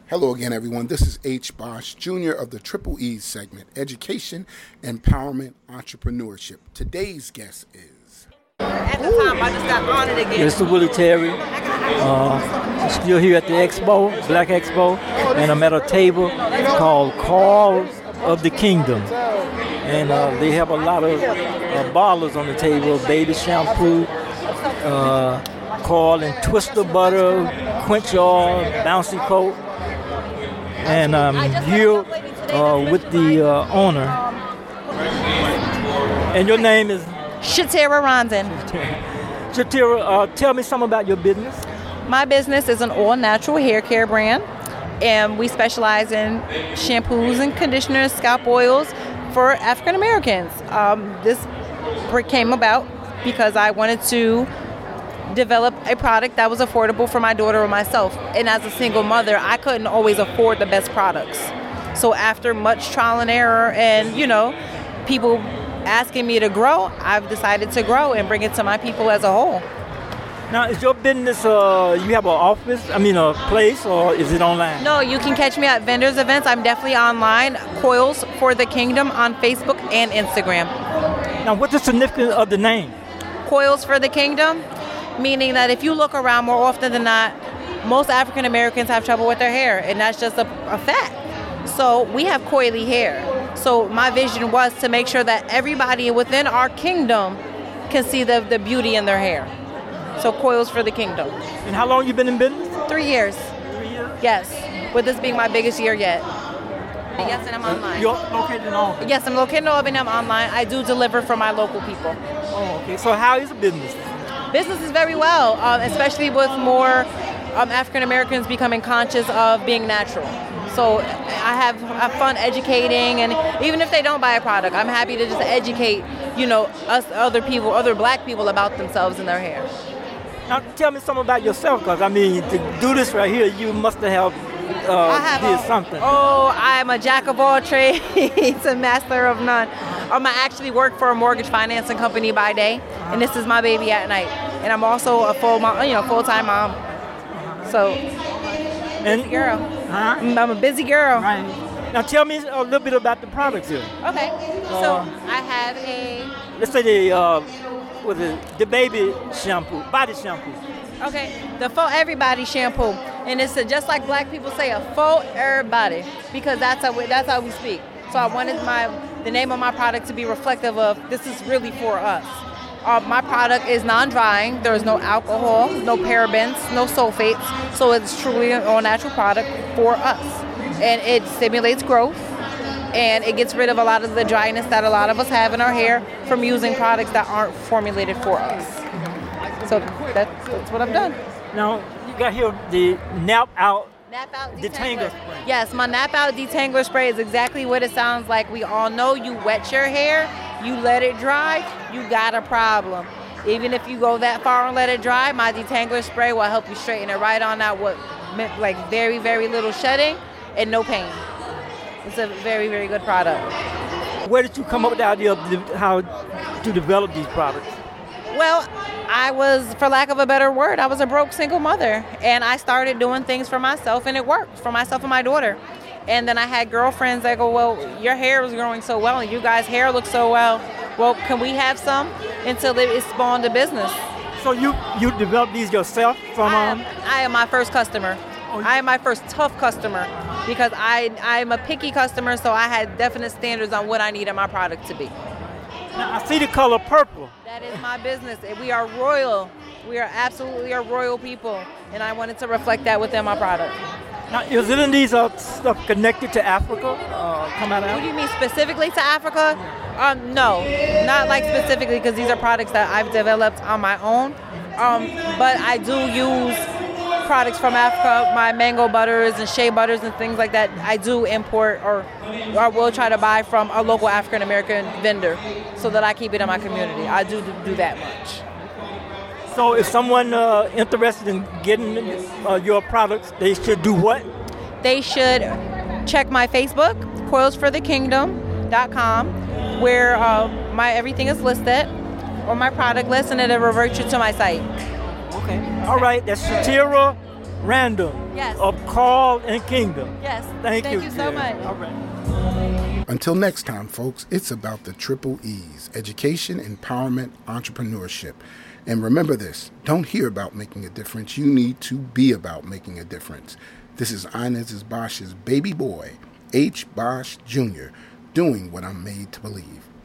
Hello again, everyone. This is H. Bosch, Jr. of the Triple E segment, Education, Empowerment, Entrepreneurship. Today's guest is... At the time, I just got honored again. Mr. Willie Terry, still here at the Expo, Black Expo, and I'm at a table called Call of the Kingdom. And they have a lot of bottlers on the table, baby shampoo, Coil and Twister butter, Quench oil, Bouncy coat. And I'm here with the owner. And your name is? Shatira Rondon. Shatira, tell me something about your business. My business is an all-natural hair care brand, and we specialize in shampoos and conditioners, scalp oils for African Americans. This came about because I wanted to develop a product that was affordable for my daughter or myself. And as a single mother, I couldn't always afford the best products. So after much trial and error and, people asking me to grow, I've decided to grow and bring it to my people as a whole. Now, is your business, you have an office, a place, or is it online? No, you can catch me at vendors events. I'm definitely online. Coils for the Kingdom on Facebook and Instagram. Now, what's the significance of the name? Coils for the Kingdom, meaning that if you look around more often than not, most African Americans have trouble with their hair, and that's just a fact. So we have coily hair. So my vision was to make sure that everybody within our kingdom can see the beauty in their hair. So Coils for the Kingdom. And how long you been in business? 3 years. 3 years? Yes, with this being my biggest year yet. Yes, and I'm online. You're located in Albany? Yes, I'm located in Albany. I'm online. I do deliver for my local people. Oh, okay. So how is business? Business is very well, especially with more African Americans becoming conscious of being natural. So I have fun educating, and even if they don't buy a product, I'm happy to just educate, us other people, other black people about themselves and their hair. Now tell me something about yourself, because to do this right here, you must have did something. I'm a jack of all trades, a master of none. I actually work for a mortgage financing company by day, and this is my baby at night. And I'm also a full-time mom. So, busy girl. Huh? I'm a busy girl. Right. Now tell me a little bit about the products here. Okay. So I have let's say the baby shampoo, body shampoo. Okay, the Faux Everybody shampoo, and it's just like black people say, a faux everybody, because that's how we speak. So I wanted the name of my product to be reflective of this is really for us. My product is non-drying. There is no alcohol, no parabens, no sulfates. So it's truly an all-natural product for us, and it stimulates growth, and it gets rid of a lot of the dryness that a lot of us have in our hair from using products that aren't formulated for us. So that's what I've done. Now, you got here the Nap Out Detangler spray. Yes, my Nap Out Detangler spray is exactly what it sounds like. We all know you wet your hair, you let it dry, you got a problem. Even if you go that far and let it dry, my detangler spray will help you straighten it right on out with very, very little shedding and no pain. It's a very, very good product. Where did you come up with the idea of how to develop these products? Well, I was, for lack of a better word, I was a broke single mother, and I started doing things for myself, and it worked for myself and my daughter. And then I had girlfriends that go, well, your hair is growing so well, and you guys' hair looks so well. Well, can we have some? Until it spawned a business. So you developed these yourself from? I am my first customer. I am my first tough customer because I'm a picky customer, so I had definite standards on what I needed my product to be. Now, I see the color purple. That is my business. We are royal. We are absolutely a royal people, and I wanted to reflect that within my product. Now, is any of these stuff connected to Africa? Come out of Africa? What do you mean specifically to Africa? No, not like specifically, because these are products that I've developed on my own. But I do use products from Africa, my mango butters and shea butters and things like that. I do import or will try to buy from a local African American vendor so that I keep it in my community. I do that much. So if someone interested in getting your products, they should do what? They should check my Facebook, coilsforthekingdom.com, where my everything is listed on my product list, and it'll revert you to my site. Okay. All right. That's Shatira Random Yes. of Carl and Kingdom. Yes. Thank you so Jerry. much. All right. Until next time, folks, it's about the triple E's: education, empowerment, entrepreneurship. And remember this, don't hear about making a difference. You need to be about making a difference. This is Inez Bosch's baby boy, H. Bosch Jr., doing what I'm made to believe.